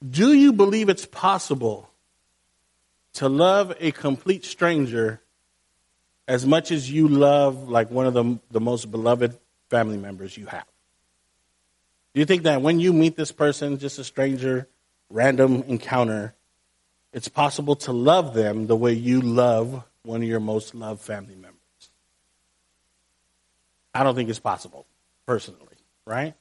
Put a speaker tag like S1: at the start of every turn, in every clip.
S1: Do you believe it's possible to love a complete stranger as much as you love like one of the most beloved family members you have? Do you think that when you meet this person, just a stranger, random encounter, it's possible to love them the way you love one of your most loved family members? I don't think it's possible, personally, right?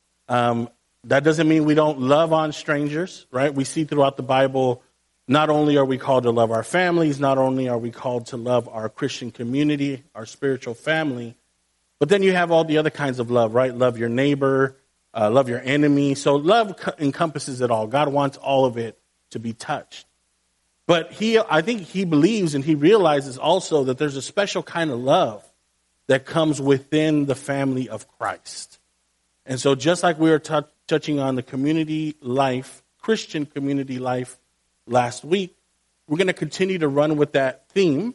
S1: That doesn't mean we don't love on strangers, right? We see throughout the Bible, not only are we called to love our families, not only are we called to love our Christian community, our spiritual family, but then you have all the other kinds of love, right? Love your neighbor, love your enemy. So love encompasses it all. God wants all of it to be touched. But I think he believes and he realizes also that there's a special kind of love that comes within the family of Christ. And so just like we were touching on the community life, Christian community life last week, we're going to continue to run with that theme.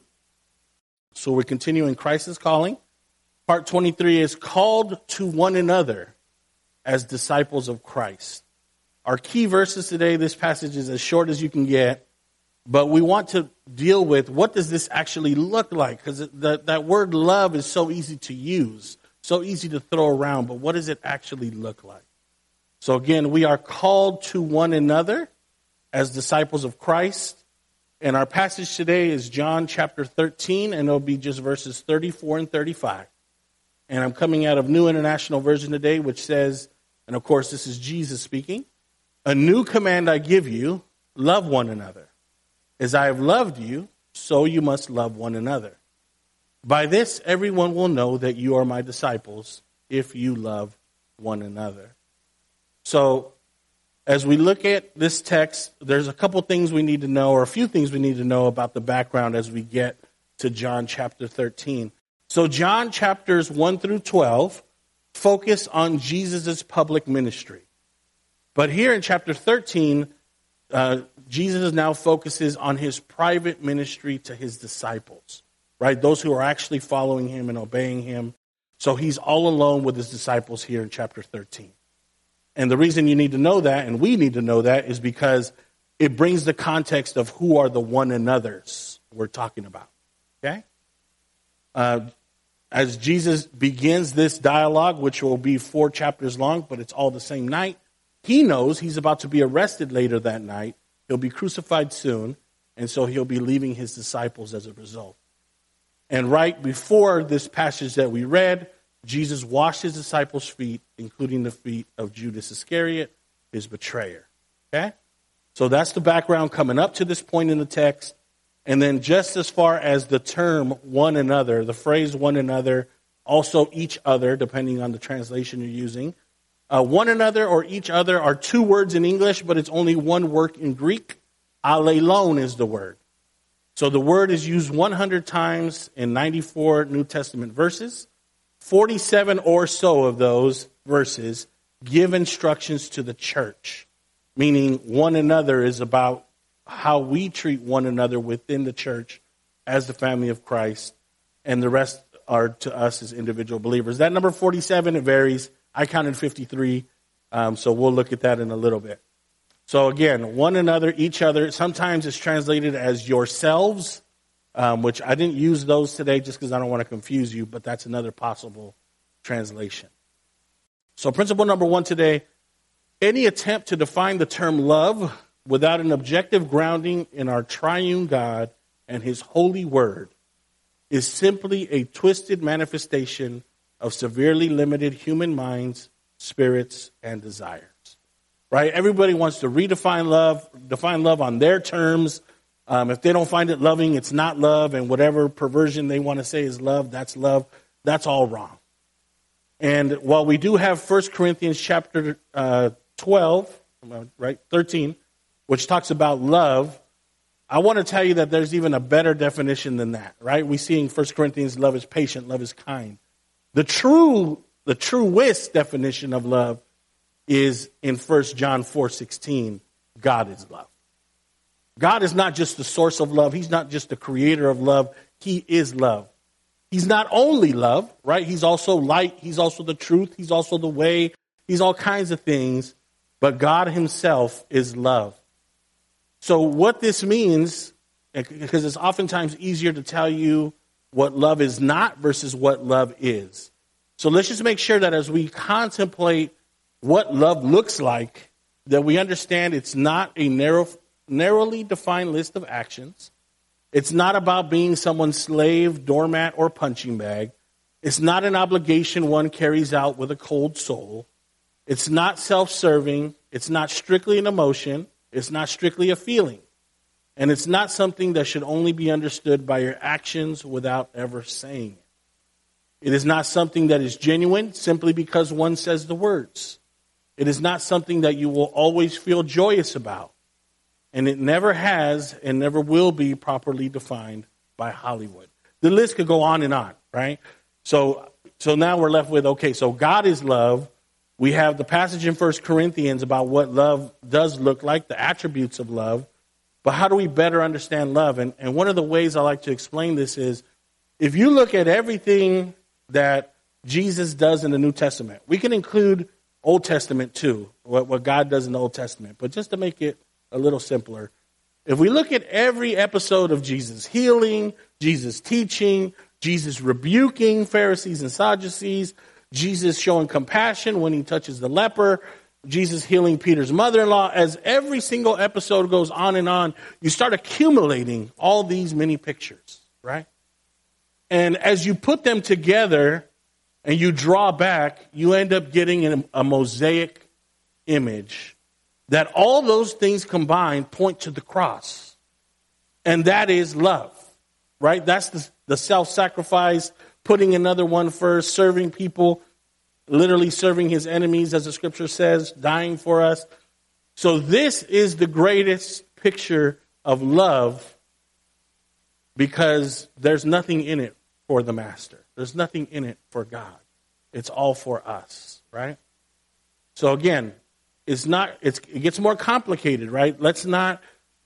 S1: So we're continuing Christ's calling. Part 23 is called to one another as disciples of Christ. Our key verses today, this passage is as short as you can get, but we want to deal with what does this actually look like? Because that word love is so easy to use, so easy to throw around, but what does it actually look like? So again, we are called to one another as disciples of Christ. And our passage today is John chapter 13, and it'll be just verses 34 and 35. And I'm coming out of New International Version today, which says, and of course this is Jesus speaking, "A new command I give you, love one another. As I have loved you, so you must love one another. By this everyone will know that you are my disciples, if you love one another." So as we look at this text, there's a couple things we need to know, or a few things we need to know about the background as we get to John chapter 13. So John chapters 1 through 12 focus on Jesus' public ministry. But here in chapter 13, Jesus now focuses on his private ministry to his disciples, right? Those who are actually following him and obeying him. So he's all alone with his disciples here in chapter 13. And the reason you need to know that, and we need to know that, is because it brings the context of who are the one another's we're talking about, okay? As Jesus begins this dialogue, which will be 4 chapters long, but it's all the same night, he knows he's about to be arrested later that night. He'll be crucified soon, and so he'll be leaving his disciples as a result. And right before this passage that we read, Jesus washed his disciples' feet, including the feet of Judas Iscariot, his betrayer. Okay? So that's the background coming up to this point in the text. And then just as far as the term one another, the phrase one another, also each other, depending on the translation you're using. One another or each other are 2 words in English, but it's only one word in Greek. Allelon is the word. So the word is used 100 times in 94 New Testament verses. 47 or so of those verses give instructions to the church, meaning one another is about how we treat one another within the church as the family of Christ, and the rest are to us as individual believers. That number 47, it varies. I counted 53, so we'll look at that in a little bit. So again, one another, each other. Sometimes it's translated as yourselves, which I didn't use those today just because I don't want to confuse you, but that's another possible translation. So principle number 1 today, any attempt to define the term love without an objective grounding in our triune God and his holy word is simply a twisted manifestation of severely limited human minds, spirits, and desires. Right? Everybody wants to redefine love, define love on their terms. If they don't find it loving, it's not love, and whatever perversion they want to say is love, that's all wrong. And while we do have 1 Corinthians chapter 12, right, 13, which talks about love, I want to tell you that there's even a better definition than that, right? We see in 1 Corinthians, love is patient, love is kind. The truest definition of love is in 1 John 4:16, God is love. God is not just the source of love. He's not just the creator of love. He is love. He's not only love, right? He's also light. He's also the truth. He's also the way. He's all kinds of things. but God himself is love. So what this means, because it's oftentimes easier to tell you what love is not versus what love is. So let's just make sure that as we contemplate what love looks like, that we understand it's not a narrowly defined list of actions. It's not about being someone's slave, doormat, or punching bag. It's not an obligation one carries out with a cold soul. It's not self-serving. It's not strictly an emotion. It's not strictly a feeling. And it's not something that should only be understood by your actions without ever saying it. It is not something that is genuine simply because one says the words. It is not something that you will always feel joyous about. And it never has and never will be properly defined by Hollywood. The list could go on, right? So now we're left with, okay, so God is love. We have the passage in 1 Corinthians about what love does look like, the attributes of love. But how do we better understand love? And one of the ways I like to explain this is, if you look at everything that Jesus does in the New Testament, we can include Old Testament too, what God does in the Old Testament. But just to make it a little simpler, if we look at every episode of Jesus healing, Jesus teaching, Jesus rebuking Pharisees and Sadducees, Jesus showing compassion when he touches the leper, Jesus healing Peter's mother-in-law, as every single episode goes on, you start accumulating all these many pictures, right? And as you put them together and you draw back, you end up getting a mosaic image that all those things combined point to the cross. And that is love, right? That's the self-sacrifice, putting another one first, serving people, literally serving his enemies, as the scripture says, dying for us. So this is the greatest picture of love, because there's nothing in it for the master. There's nothing in it for God. It's all for us, right? So again, it gets more complicated, right? Let's not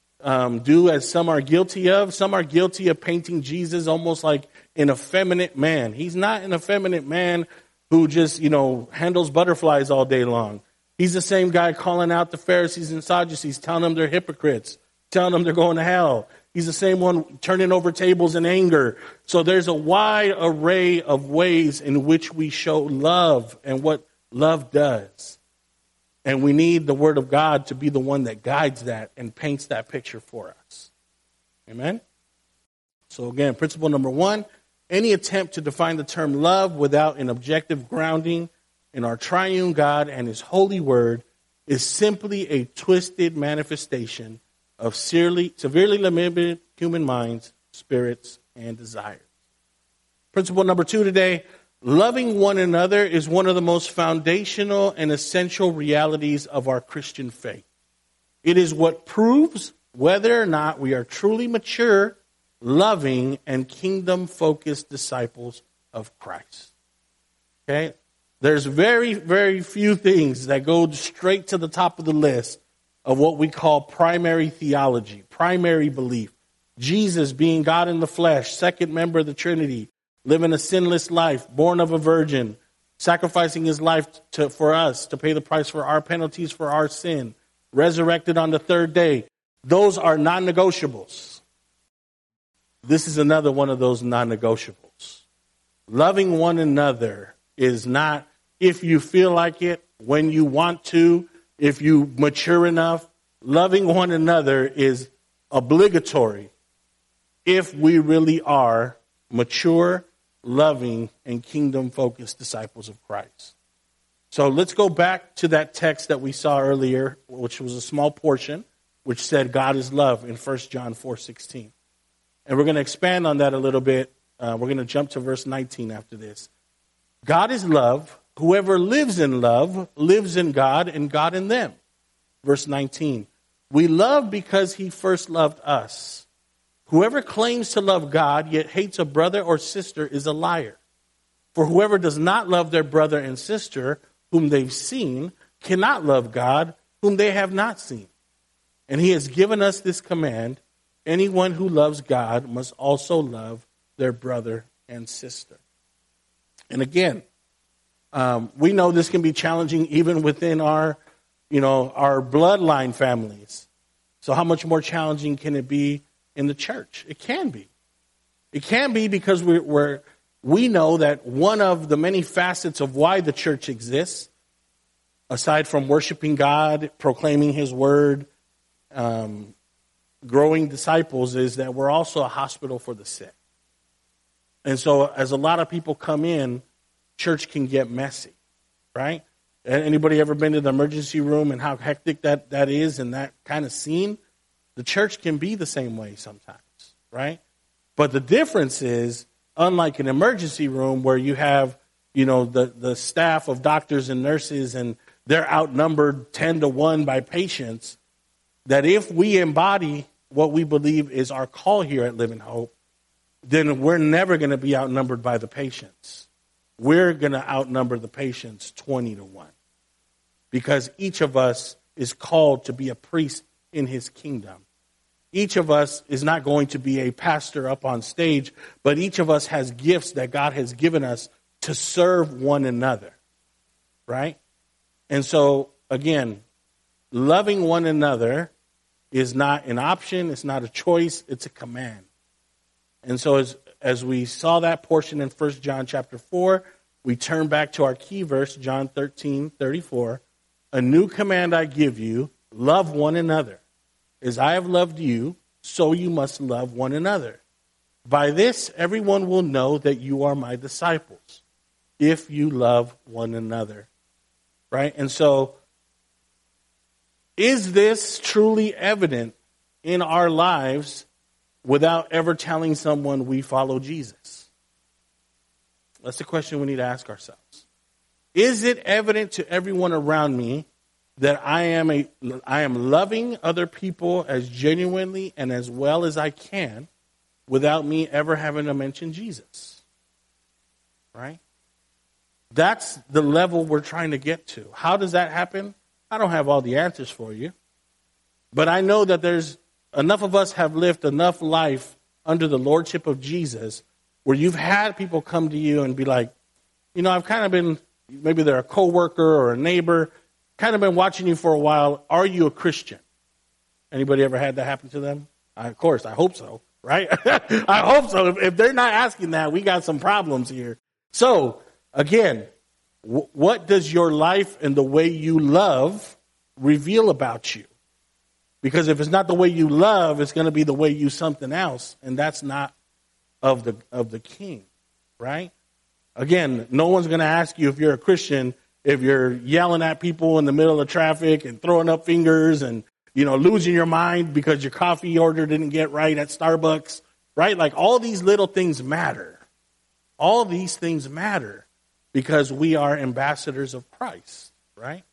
S1: do as some are guilty of. Some are guilty of painting Jesus almost like an effeminate man. He's not an effeminate man who just, handles butterflies all day long. He's the same guy calling out the Pharisees and Sadducees, telling them they're hypocrites, telling them they're going to hell. He's the same one turning over tables in anger. So there's a wide array of ways in which we show love and what love does. And we need the Word of God to be the one that guides that and paints that picture for us. Amen? So again, principle number 1, any attempt to define the term love without an objective grounding in our triune God and his holy word is simply a twisted manifestation of severely limited human minds, spirits, and desires. Principle number 2 today, loving one another is one of the most foundational and essential realities of our Christian faith. It is what proves whether or not we are truly mature, loving, and kingdom-focused disciples of Christ. Okay? There's very, very few things that go straight to the top of the list of what we call primary theology, primary belief. Jesus being God in the flesh, second member of the Trinity, living a sinless life, born of a virgin, sacrificing his life for us to pay the price for our penalties for our sin, resurrected on the third day. Those are non-negotiables. This is another one of those non-negotiables. Loving one another is not if you feel like it, when you want to, if you mature enough. Loving one another is obligatory if we really are mature, loving, and kingdom-focused disciples of Christ. So let's go back to that text that we saw earlier, which was a small portion, which said God is love in 1 John 4:16. And we're going to expand on that a little bit. We're going to jump to verse 19 after this. God is love. Whoever lives in love lives in God and God in them. Verse 19. We love because he first loved us. Whoever claims to love God yet hates a brother or sister is a liar. For whoever does not love their brother and sister whom they've seen cannot love God whom they have not seen. And he has given us this command: anyone who loves God must also love their brother and sister. And again, we know this can be challenging even within our our bloodline families. So how much more challenging can it be in the church? It can be. It can be because we know that one of the many facets of why the church exists, aside from worshiping God, proclaiming his word, growing disciples, is that we're also a hospital for the sick. And so as a lot of people come in, church can get messy, right? Anybody ever been to the emergency room and how hectic that is and that kind of scene? The church can be the same way sometimes, right? But the difference is, unlike an emergency room where you have, the staff of doctors and nurses and they're outnumbered 10-1 by patients, that if we embody what we believe is our call here at Living Hope, then we're never going to be outnumbered by the patients. We're going to outnumber the patients 20-1. Because each of us is called to be a priest in his kingdom. Each of us is not going to be a pastor up on stage, but each of us has gifts that God has given us to serve one another, right? And so, again, loving one another is not an option, it's not a choice, it's a command. And so as we saw that portion in 1 John chapter 4, we turn back to our key verse, John 13:34. A new command I give you, love one another. As I have loved you, so you must love one another. By this, everyone will know that you are my disciples, if you love one another. Right? And so, is this truly evident in our lives without ever telling someone we follow Jesus? That's the question we need to ask ourselves. Is it evident to everyone around me that I am loving other people as genuinely and as well as I can without me ever having to mention Jesus? Right? That's the level we're trying to get to. How does that happen? I don't have all the answers for you. But I know that there's enough of us have lived enough life under the lordship of Jesus where you've had people come to you and be like, I've kind of been, maybe they're a coworker or a neighbor, kind of been watching you for a while. Are you a Christian? Anybody ever had that happen to them? Of course, I hope so, right? I hope so. If they're not asking that, we got some problems here. So, again, what does your life and the way you love reveal about you? Because if it's not the way you love, it's going to be the way you something else, and that's not of the King, right? Again, no one's going to ask you if you're a Christian if you're yelling at people in the middle of traffic and throwing up fingers and, losing your mind because your coffee order didn't get right at Starbucks, right? Like all these little things matter. All these things matter because we are ambassadors of Christ, right?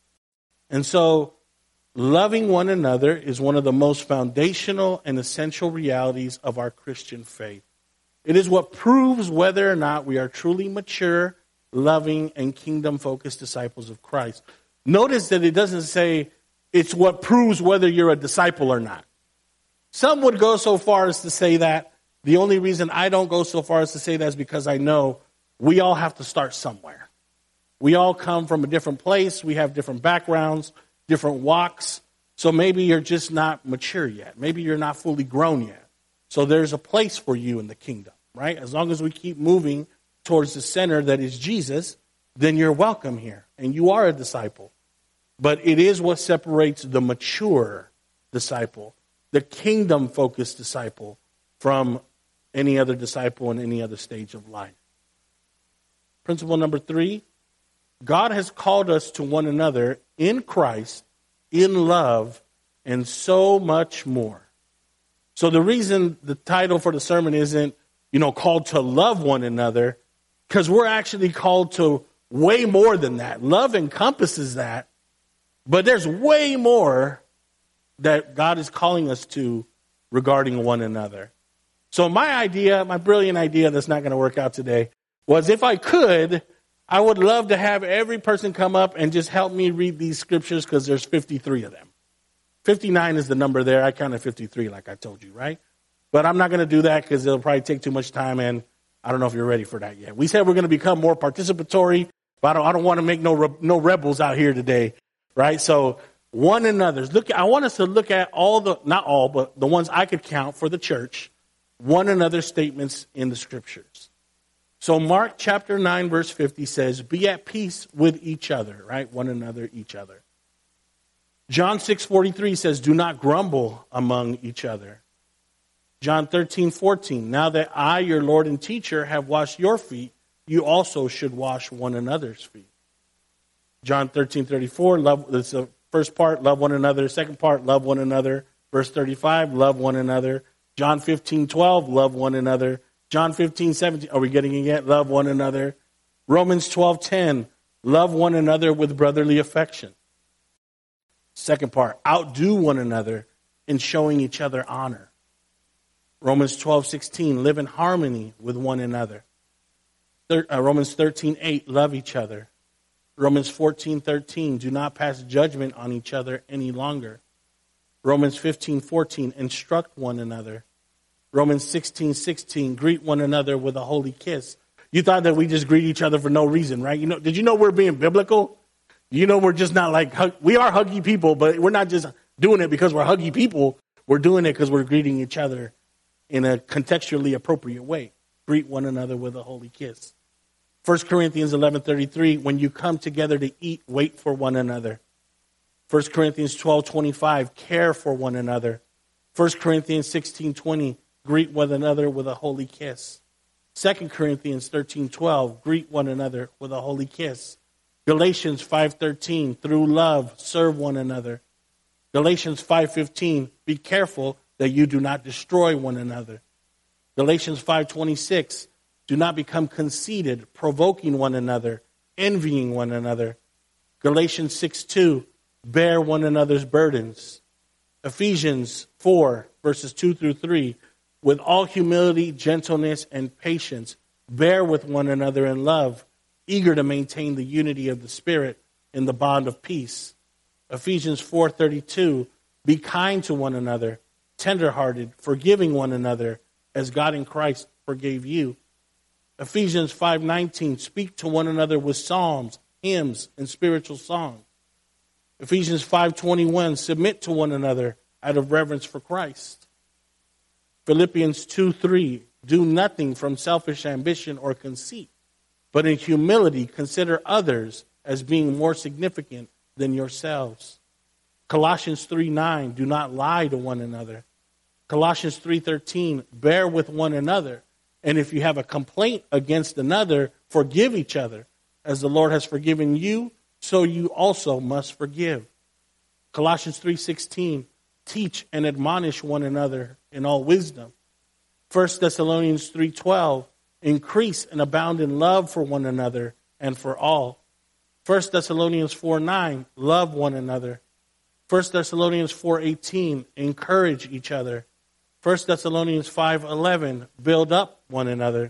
S1: And so loving one another is one of the most foundational and essential realities of our Christian faith. It is what proves whether or not we are truly mature, loving, and kingdom-focused disciples of Christ. Notice that it doesn't say it's what proves whether you're a disciple or not. Some would go so far as to say that. The only reason I don't go so far as to say that is because I know we all have to start somewhere. We all come from a different place. We have different backgrounds, different walks. So maybe you're just not mature yet. Maybe you're not fully grown yet. So there's a place for you in the kingdom, right? As long as we keep moving towards the center that is Jesus, then you're welcome here. And you are a disciple. But it is what separates the mature disciple, the kingdom-focused disciple, from any other disciple in any other stage of life. Principle number 3, God has called us to one another in Christ, in love, and so much more. So the reason the title for the sermon isn't, called to love one another, because we're actually called to way more than that. Love encompasses that, but there's way more that God is calling us to regarding one another. So my brilliant idea that's not going to work out today, was if I could, I would love to have every person come up and just help me read these scriptures because there's 53 of them. 59 is the number there. I counted 53 like I told you, right? But I'm not going to do that because it'll probably take too much time, and I don't know if you're ready for that yet. We said we're going to become more participatory, but I don't want to make no rebels out here today. right? So one another's. I want us to look at not all, but the ones I could count for the church, one another statements in the scriptures. So Mark chapter 9, verse 50 says, be at peace with each other, right? One another, each other. John 6:43 says, do not grumble among each other. John 13:14, now that I, your Lord and teacher, have washed your feet, you also should wash one another's feet. John 13:34, love, that's the first part, love one another. Second part, love one another. Verse 35, love one another. John 15:12, love one another. John 15:17, are we getting it yet? Love one another. Romans 12:10, love one another with brotherly affection. Second part, outdo one another in showing each other honor. Romans 12:16, live in harmony with one another. Romans 13:8, love each other. Romans 14:13, do not pass judgment on each other any longer. Romans 15:14, instruct one another. Romans 16:16, greet one another with a holy kiss. You thought that we just greet each other for no reason, right? Did you know we're being biblical? We're just not like, we are huggy people, but we're not just doing it because we're huggy people. We're doing it because we're greeting each other in a contextually appropriate way. Greet one another with a holy kiss. 1 Corinthians 11:33, when you come together to eat, wait for one another. 1 Corinthians 12:25, care for one another. 1 Corinthians 16:20, greet one another with a holy kiss. 2 Corinthians 13:12, greet one another with a holy kiss. Galatians 5:13, through love, serve one another. Galatians 5:15, be careful that you do not destroy one another. Galatians 5:26, do not become conceited, provoking one another, envying one another. Galatians 6:2, bear one another's burdens. Ephesians 4, verses 2 through 3, with all humility, gentleness, and patience, bear with one another in love, eager to maintain the unity of the Spirit in the bond of peace. Ephesians 4:32, be kind to one another, tenderhearted, forgiving one another, as God in Christ forgave you. Ephesians 5:19, speak to one another with psalms, hymns, and spiritual songs. Ephesians 5:21, submit to one another out of reverence for Christ. Philippians 2:3, do nothing from selfish ambition or conceit, but in humility consider others as being more significant than yourselves. Colossians 3:9, do not lie to one another. Colossians 3:13, bear with one another. And if you have a complaint against another, forgive each other. As the Lord has forgiven you, so you also must forgive. Colossians 3:16, teach and admonish one another in all wisdom. 1 Thessalonians 3:12, increase and abound in love for one another and for all. 1 Thessalonians 4:9, love one another. 1 Thessalonians 4:18, encourage each other. 1 Thessalonians 5:11, build one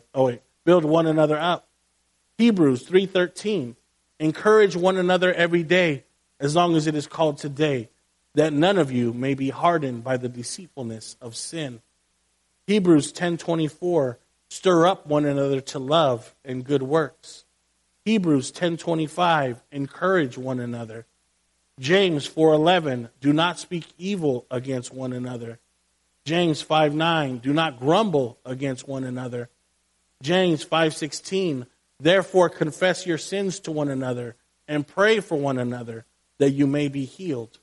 S1: another up. Hebrews 3:13, encourage one another every day, as long as it is called today, that none of you may be hardened by the deceitfulness of sin. Hebrews 10:24, stir up one another to love and good works. Hebrews 10:25, encourage one another. James 4:11, do not speak evil against one another. James 5:9, do not grumble against one another. James 5:16, therefore confess your sins to one another and pray for one another that you may be healed.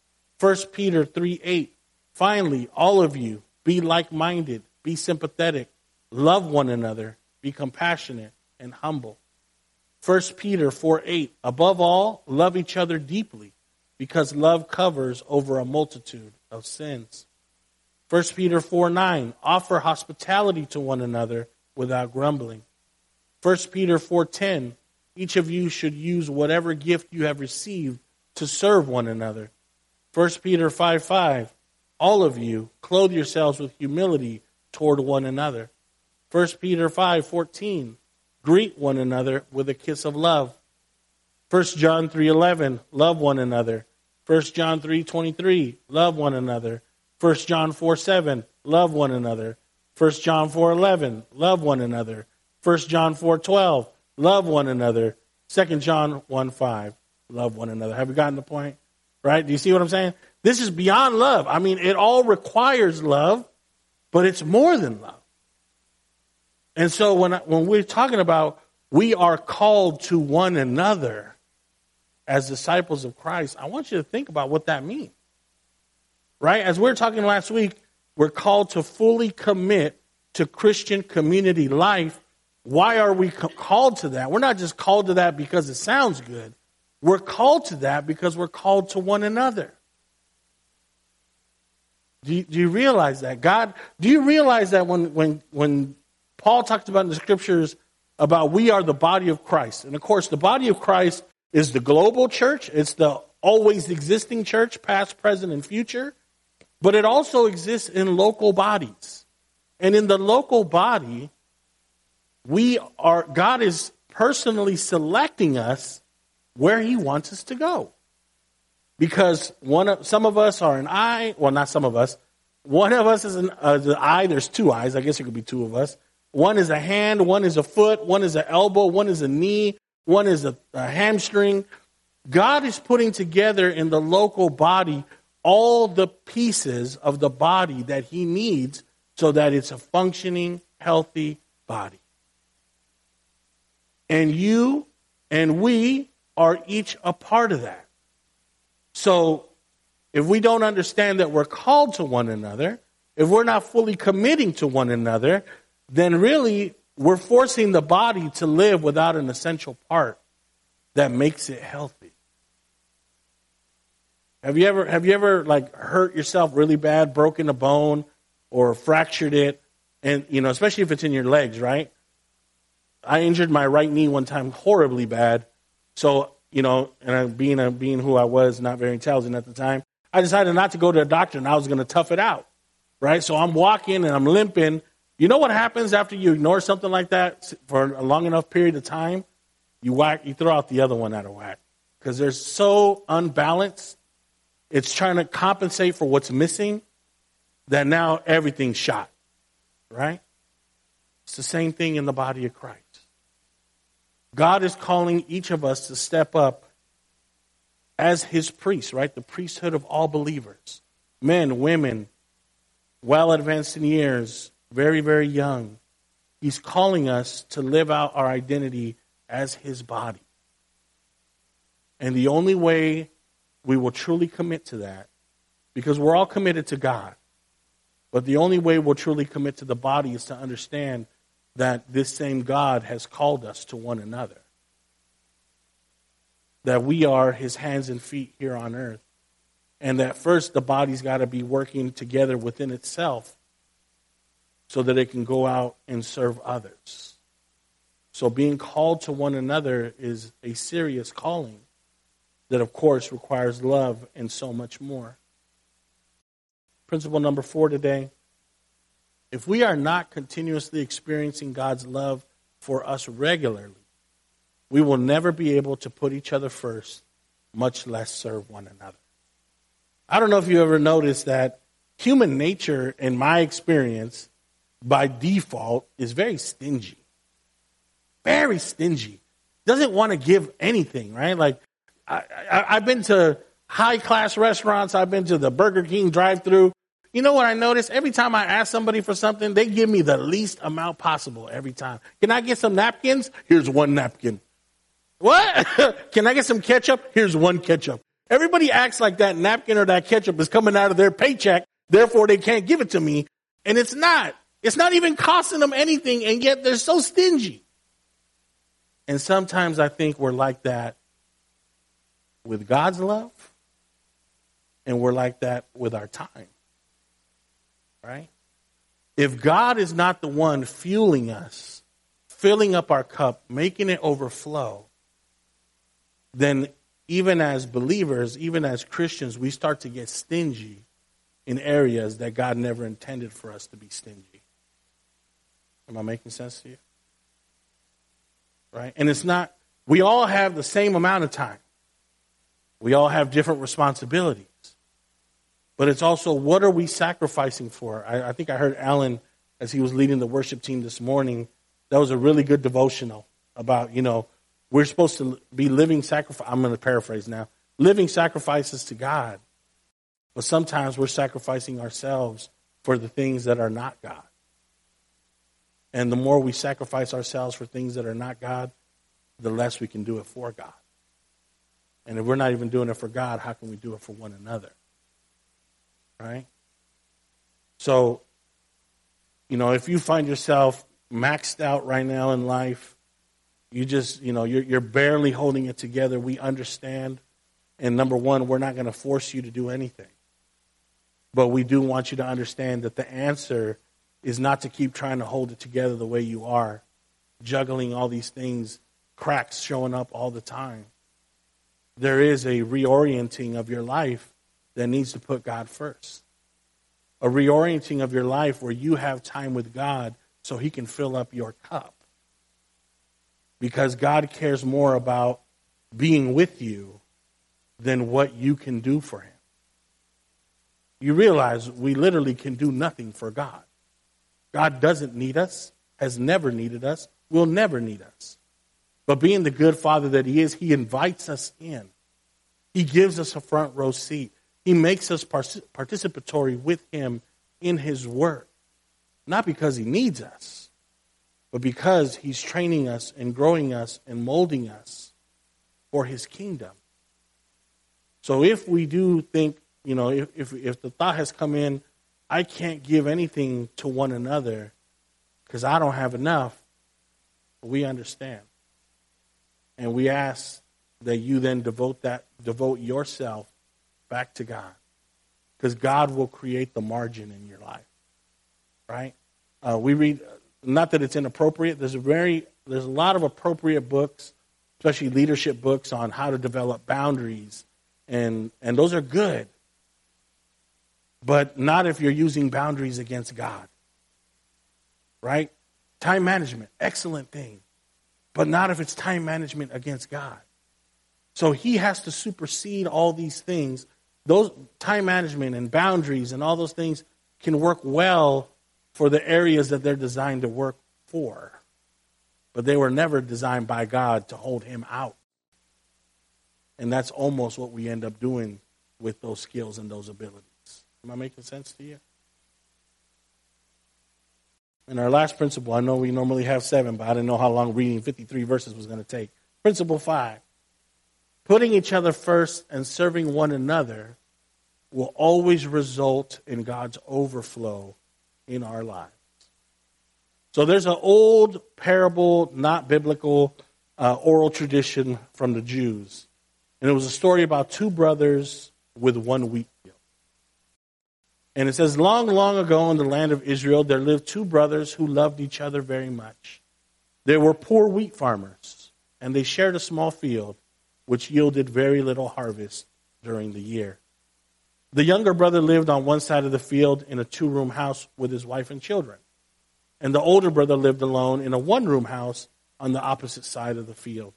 S1: 1 Peter 3:8, finally, all of you, be like-minded, be sympathetic, love one another, be compassionate and humble. 1 Peter 4:8, above all, love each other deeply, because love covers over a multitude of sins. 1 Peter 4:9, offer hospitality to one another without grumbling. 1 Peter 4:10, each of you should use whatever gift you have received to serve one another. 1 Peter 5:5, all of you clothe yourselves with humility toward one another. 1 Peter 5:14, greet one another with a kiss of love. 1 John 3:11, love one another. 1 John 3:23, love one another. 1 John 4:7, love one another. 1 John 4:11, love one another. 1 John 4:12, love one another. 2 John 1:5. love one another. Have you gotten the point? Right? Do you see what I'm saying? This is beyond love. I mean, it all requires love, but it's more than love. And so when we're talking about we are called to one another as disciples of Christ, I want you to think about what that means. Right? As we were talking last week, we're called to fully commit to Christian community life. Why are we called to that? We're not just called to that because it sounds good. We're called to that because we're called to one another. Do you realize that? Do you realize that when Paul talked about in the scriptures about we are the body of Christ, and of course the body of Christ is the global church, it's the always existing church, past, present, and future, but it also exists in local bodies. And in the local body, God is personally selecting us where he wants us to go. Because some of us are an eye, well, not some of us. One of us is an eye. There's two eyes. I guess it could be two of us. One is a hand, one is a foot, one is an elbow, one is a knee, one is a hamstring. God is putting together in the local body all the pieces of the body that he needs so that it's a functioning, healthy body. And you and we are each a part of that. So if we don't understand that we're called to one another, if we're not fully committing to one another, then really we're forcing the body to live without an essential part that makes it healthy. Have you ever like hurt yourself really bad, broken a bone or fractured it? And, especially if it's in your legs, right? I injured my right knee one time horribly bad. So, and being who I was, not very intelligent at the time, I decided not to go to a doctor and I was going to tough it out, right? So I'm walking and I'm limping. You know what happens after you ignore something like that for a long enough period of time? You throw out the other one out of whack because they're so unbalanced. It's trying to compensate for what's missing that now everything's shot, right? It's the same thing in the body of Christ. God is calling each of us to step up as his priests, right? The priesthood of all believers. Men, women, well advanced in years, very, very young. He's calling us to live out our identity as his body. And the only way we will truly commit to that, because we're all committed to God, but the only way we'll truly commit to the body is to understand that this same God has called us to one another. That we are his hands and feet here on earth. And that first the body's got to be working together within itself so that it can go out and serve others. So being called to one another is a serious calling that, of course, requires love and so much more. Principle number 4 today. If we are not continuously experiencing God's love for us regularly, we will never be able to put each other first, much less serve one another. I don't know if you ever noticed that human nature, in my experience, by default, is very stingy. Very stingy. Doesn't want to give anything, right? Like, I've been to high-class restaurants. I've been to the Burger King drive-thru. You know what I notice? Every time I ask somebody for something, they give me the least amount possible every time. Can I get some napkins? Here's one napkin. What? Can I get some ketchup? Here's one ketchup. Everybody acts like that napkin or that ketchup is coming out of their paycheck, therefore they can't give it to me. And it's not. It's not even costing them anything, and yet they're so stingy. And sometimes I think we're like that with God's love, and we're like that with our time. Right? If God is not the one fueling us, filling up our cup, making it overflow, then even as believers, even as Christians, we start to get stingy in areas that God never intended for us to be stingy. Am I making sense to you? Right? And it's not, we all have the same amount of time. We all have different responsibilities. But it's also, what are we sacrificing for? I think I heard Alan, as he was leading the worship team this morning, that was a really good devotional about, We're supposed to be living sacrifice. I'm going to paraphrase now. Living sacrifices to God. But sometimes we're sacrificing ourselves for the things that are not God. And the more we sacrifice ourselves for things that are not God, the less we can do it for God. And if we're not even doing it for God, how can we do it for one another? Right? So, if you find yourself maxed out right now in life, you're barely holding it together, we understand. And number one, we're not going to force you to do anything. But we do want you to understand that the answer is not to keep trying to hold it together the way you are, juggling all these things, cracks showing up all the time. There is a reorienting of your life that needs to put God first. A reorienting of your life where you have time with God so he can fill up your cup. Because God cares more about being with you than what you can do for him. You realize we literally can do nothing for God. God doesn't need us, has never needed us, will never need us. But being the good Father that he is, he invites us in. He gives us a front row seat. He makes us participatory with him in his work. Not because he needs us, but because he's training us and growing us and molding us for his kingdom. So if we do think, if the thought has come in, I can't give anything to one another because I don't have enough, we understand. And we ask that you then devote yourself back to God. Because God will create the margin in your life. Right? We read, not that it's inappropriate, there's a lot of appropriate books, especially leadership books on how to develop boundaries. And those are good. But not if you're using boundaries against God. Right? Time management, excellent thing. But not if it's time management against God. So he has to supersede all these things. Those time management and boundaries and all those things can work well for the areas that they're designed to work for. But they were never designed by God to hold him out. And that's almost what we end up doing with those skills and those abilities. Am I making sense to you? And our last principle, I know we normally have 7, but I didn't know how long reading 53 verses was going to take. Principle 5. Putting each other first and serving one another will always result in God's overflow in our lives. So there's an old parable, not biblical, oral tradition from the Jews. And it was a story about 2 brothers with 1 wheat field. And it says, long, long ago in the land of Israel, there lived 2 brothers who loved each other very much. They were poor wheat farmers, and they shared a small field, which yielded very little harvest during the year. The younger brother lived on one side of the field in a 2-room house with his wife and children. And the older brother lived alone in a 1-room house on the opposite side of the field.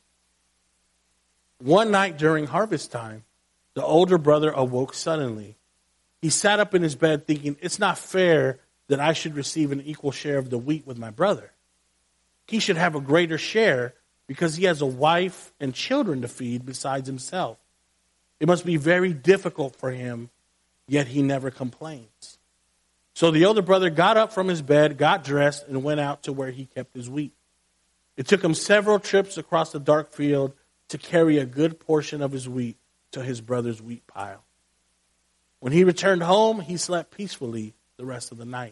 S1: One night during harvest time, the older brother awoke suddenly. He sat up in his bed thinking, it's not fair that I should receive an equal share of the wheat with my brother. He should have a greater share because he has a wife and children to feed besides himself. It must be very difficult for him, yet he never complains. So the older brother got up from his bed, got dressed, and went out to where he kept his wheat. It took him several trips across the dark field to carry a good portion of his wheat to his brother's wheat pile. When he returned home, he slept peacefully the rest of the night.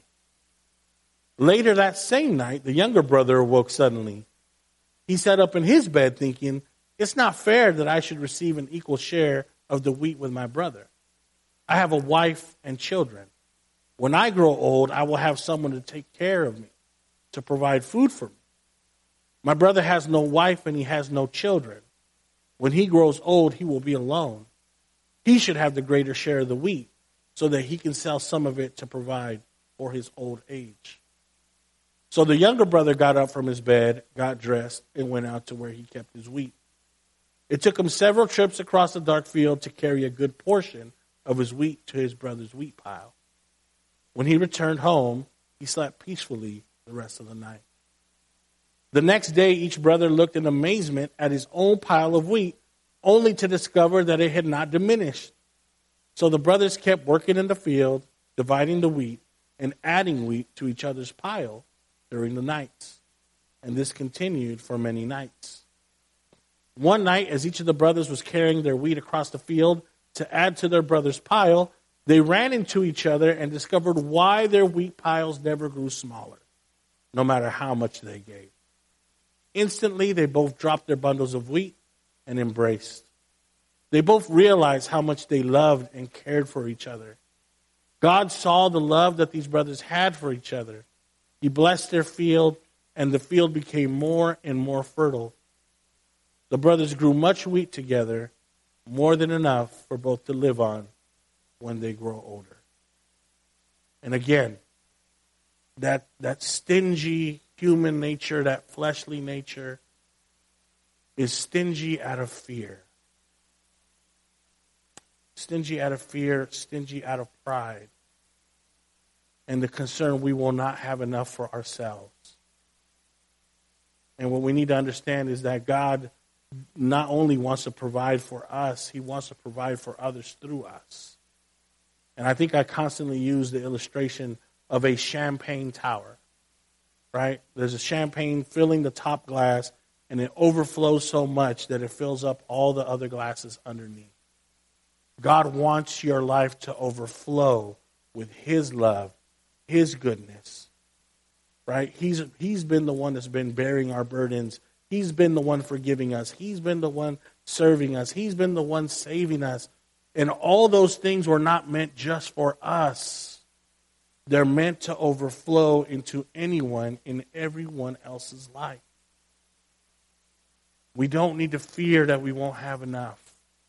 S1: Later that same night, the younger brother awoke suddenly. He sat up in his bed thinking, it's not fair that I should receive an equal share of the wheat with my brother. I have a wife and children. When I grow old, I will have someone to take care of me, to provide food for me. My brother has no wife and he has no children. When he grows old, he will be alone. He should have the greater share of the wheat so that he can sell some of it to provide for his old age. So the younger brother got up from his bed, got dressed, and went out to where he kept his wheat. It took him several trips across the dark field to carry a good portion of his wheat to his brother's wheat pile. When he returned home, he slept peacefully the rest of the night. The next day, each brother looked in amazement at his own pile of wheat, only to discover that it had not diminished. So the brothers kept working in the field, dividing the wheat and adding wheat to each other's pile during the nights. And this continued for many nights. One night, as each of the brothers was carrying their wheat across the field to add to their brother's pile, they ran into each other and discovered why their wheat piles never grew smaller, no matter how much they gave. Instantly, they both dropped their bundles of wheat and embraced. They both realized how much they loved and cared for each other. God saw the love that these brothers had for each other. He blessed their field, and the field became more and more fertile. The brothers grew much wheat together, more than enough for both to live on when they grow older. And again, that stingy human nature, that fleshly nature, is stingy out of fear. Stingy out of fear, stingy out of pride. And the concern we will not have enough for ourselves. And what we need to understand is that God not only wants to provide for us, He wants to provide for others through us. And I think I constantly use the illustration of a champagne tower. Right? There's a champagne filling the top glass, and it overflows so much that it fills up all the other glasses underneath. God wants your life to overflow with His love, His goodness. Right? He's been the one that's been bearing our burdens. He's been the one forgiving us. He's been the one serving us. He's been the one saving us. And all those things were not meant just for us. They're meant to overflow into anyone in everyone else's life. We don't need to fear that we won't have enough,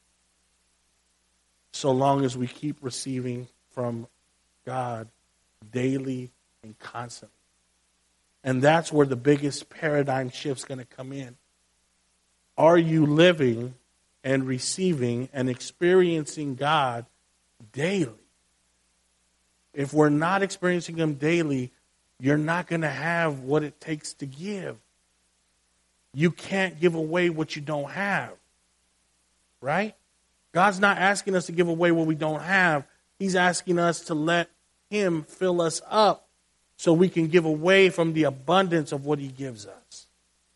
S1: so long as we keep receiving from God daily and constantly. And that's where the biggest paradigm shift's going to come in. Are you living and receiving and experiencing God daily? If we're not experiencing Him daily, you're not going to have what it takes to give. You can't give away what you don't have. Right? God's not asking us to give away what we don't have. He's asking us to let Him fill us up so we can give away from the abundance of what He gives us.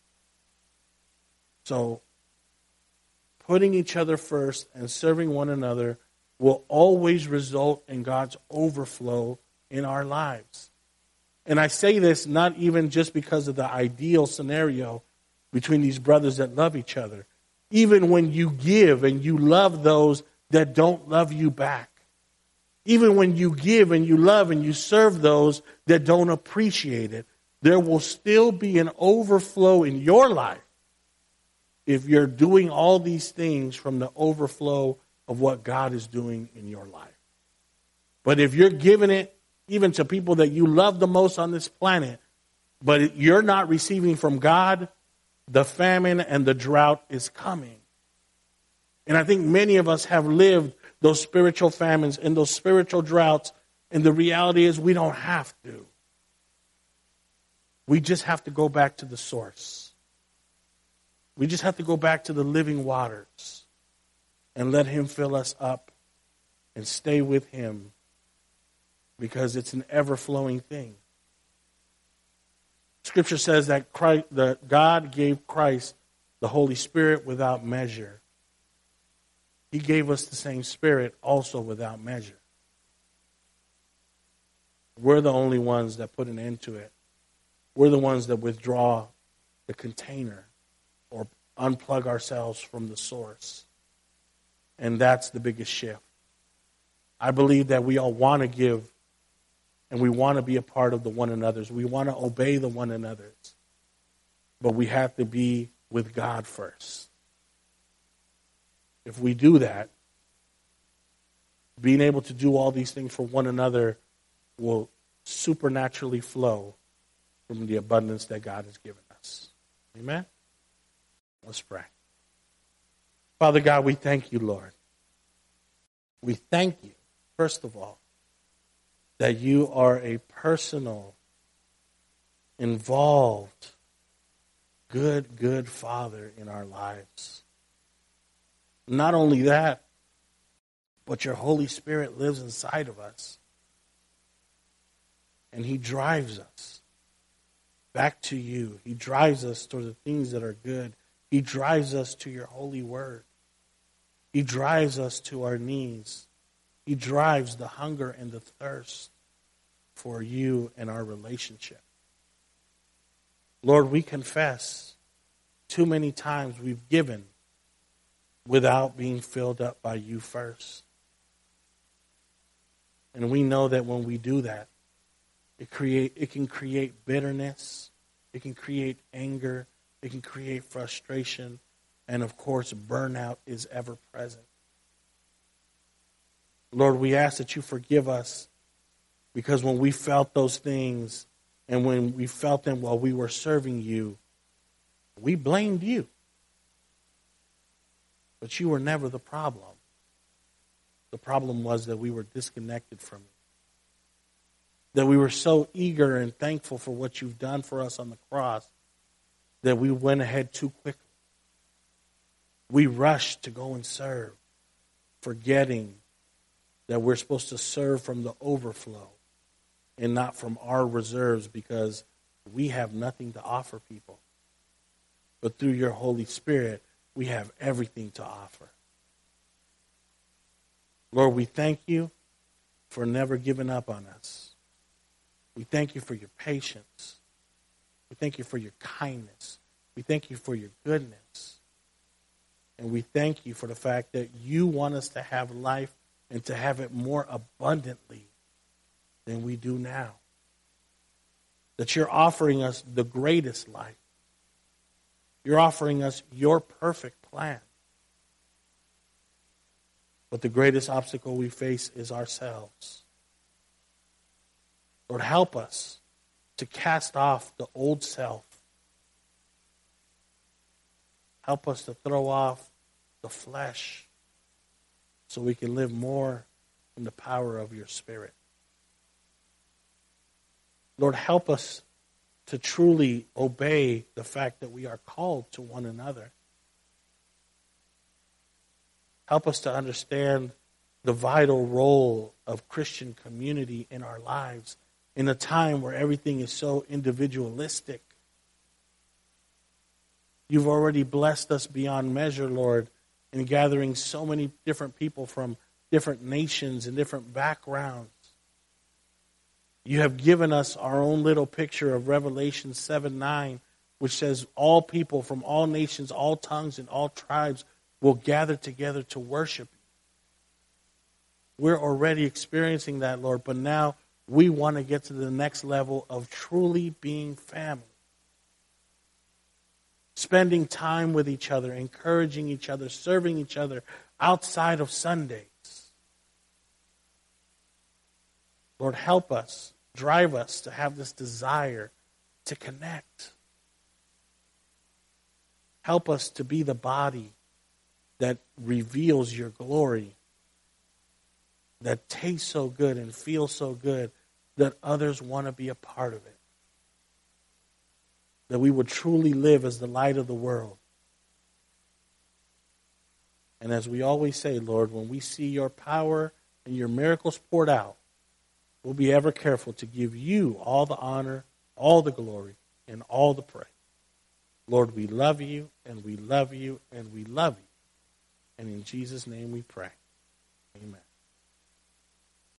S1: So, putting each other first and serving one another will always result in God's overflow in our lives. And I say this not even just because of the ideal scenario between these brothers that love each other. Even when you give and you love those that don't love you back. Even when you give and you love and you serve those that don't appreciate it, there will still be an overflow in your life if you're doing all these things from the overflow of what God is doing in your life. But if you're giving it even to people that you love the most on this planet, but you're not receiving from God, the famine and the drought is coming. And I think many of us have lived those spiritual famines and those spiritual droughts, and the reality is we don't have to. We just have to go back to the source. We just have to go back to the living waters and let Him fill us up and stay with Him, because it's an ever-flowing thing. Scripture says that God gave Christ the Holy Spirit without measure. He gave us the same Spirit also without measure. We're the only ones that put an end to it. We're the ones that withdraw the container or unplug ourselves from the source. And that's the biggest shift. I believe that we all want to give and we want to be a part of the one another's. We want to obey the one another's. But we have to be with God first. If we do that, being able to do all these things for one another will supernaturally flow from the abundance that God has given us. Amen? Let's pray. Father God, we thank you, Lord. We thank you, first of all, that you are a personal, involved, good, good Father in our lives. Not only that, but your Holy Spirit lives inside of us. And he drives us back to you. He drives us toward the things that are good. He drives us to your holy word. He drives us to our knees. He drives the hunger and the thirst for you and our relationship. Lord, we confess too many times we've given without being filled up by you first. And we know that when we do that, it can create bitterness, it can create anger, it can create frustration, and of course, burnout is ever present. Lord, we ask that you forgive us, because when we felt those things and when we felt them while we were serving you, we blamed you. But you were never the problem. The problem was that we were disconnected from you. That we were so eager and thankful for what you've done for us on the cross that we went ahead too quickly. We rushed to go and serve, forgetting that we're supposed to serve from the overflow and not from our reserves, because we have nothing to offer people. But through your Holy Spirit, we have everything to offer. Lord, we thank you for never giving up on us. We thank you for your patience. We thank you for your kindness. We thank you for your goodness. And we thank you for the fact that you want us to have life and to have it more abundantly than we do now. That you're offering us the greatest life. You're offering us your perfect plan. But the greatest obstacle we face is ourselves. Lord, help us to cast off the old self. Help us to throw off the flesh so we can live more in the power of your Spirit. Lord, help us to truly obey the fact that we are called to one another. Help us to understand the vital role of Christian community in our lives in a time where everything is so individualistic. You've already blessed us beyond measure, Lord, in gathering so many different people from different nations and different backgrounds. You have given us our own little picture of Revelation 7:9, which says all people from all nations, all tongues, and all tribes will gather together to worship you. We're already experiencing that, Lord, but now we want to get to the next level of truly being family. Spending time with each other, encouraging each other, serving each other outside of Sundays. Lord, help us, drive us to have this desire to connect. Help us to be the body that reveals your glory, that tastes so good and feels so good that others want to be a part of it. That we would truly live as the light of the world. And as we always say, Lord, when we see your power and your miracles poured out, we'll be ever careful to give you all the honor, all the glory, and all the praise. Lord, we love you, and we love you, and we love you. And in Jesus' name we pray. Amen.